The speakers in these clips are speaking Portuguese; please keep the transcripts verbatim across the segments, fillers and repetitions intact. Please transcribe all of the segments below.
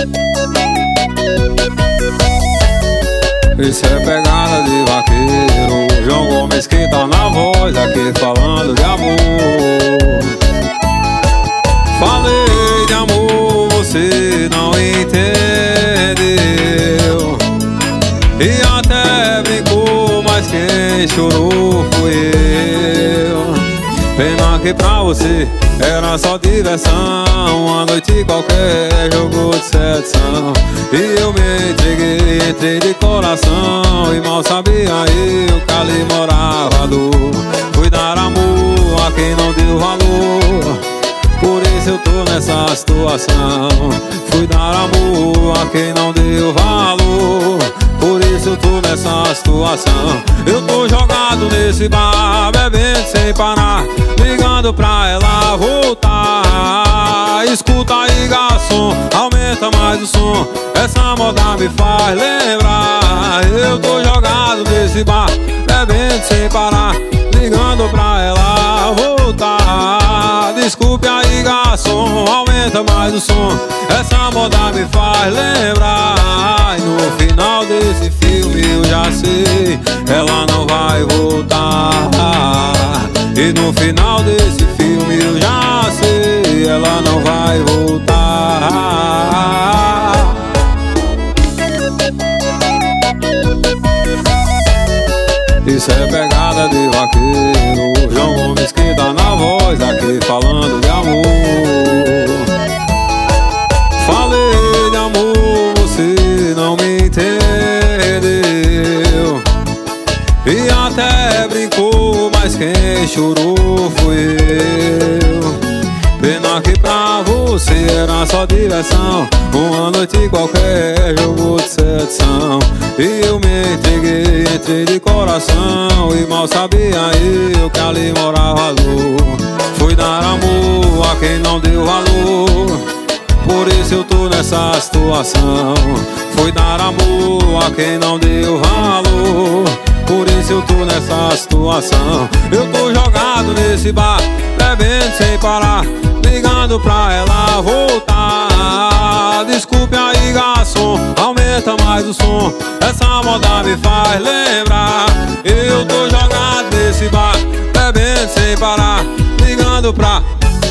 Isso é pegada de vaqueiro, João Gomes que tá na voz aqui falando de amor. Falei de amor, você não entendeu e até brincou, mas quem chorou foi eu. Pena que pra você era só diversão, uma noite qualquer, jogo de sedução. E eu me entreguei, entrei de coração, e mal sabia eu que ali morava dor. Fui dar amor a quem não deu valor, por isso eu tô nessa situação. Fui dar amor a quem não deu valor, por isso eu tô nessa situação. Eu tô jogado nesse bar, bebendo sem parar, ligando pra ela voltar. Escuta aí, garçom, aumenta mais o som, essa moda me faz lembrar. Eu tô jogado nesse bar, bebendo sem parar, ligando pra ela voltar. Desculpe aí, garçom, aumenta mais o som, essa moda me faz lembrar. E no final desse filme eu já sei, ela não vai voltar. E no final desse filme eu já sei, ela não vai voltar. Isso é pegada de vaqueiro, João Gomes que tá na voz aqui falando de amor. Falei de amor, você não me entendeu e até brincou, mas quem chorou foi eu. Pena que pra você era só diversão, uma noite qualquer, jogo de sedução. E eu me entreguei, entrei de coração, e mal sabia eu que ali morava dor. Fui dar amor a quem não deu valor, por isso eu tô nessa situação. Fui dar amor a quem não deu valor, por isso eu tô nessa situação. Eu tô jogado nesse bar, bebendo sem parar, ligando pra ela voltar. Desculpe aí, garçom, aumenta mais o som, essa moda me faz lembrar. Eu tô jogado nesse bar, bebendo sem parar, ligando pra...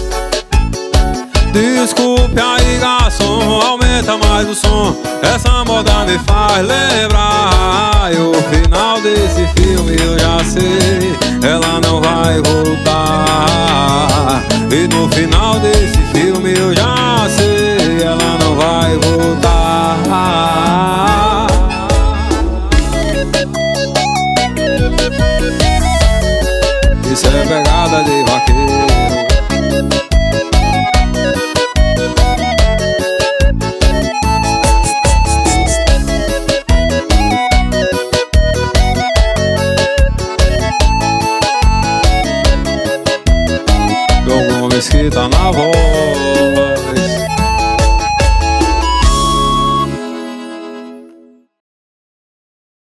Desculpe aí, garçom, aumenta mais o som, essa moda me faz lembrar. E o final desse filme eu já sei, ela não vai voltar. E no final desse filme eu já sei, ela não vai voltar. Isso é pegada de vaqueiro. Que tá na voz.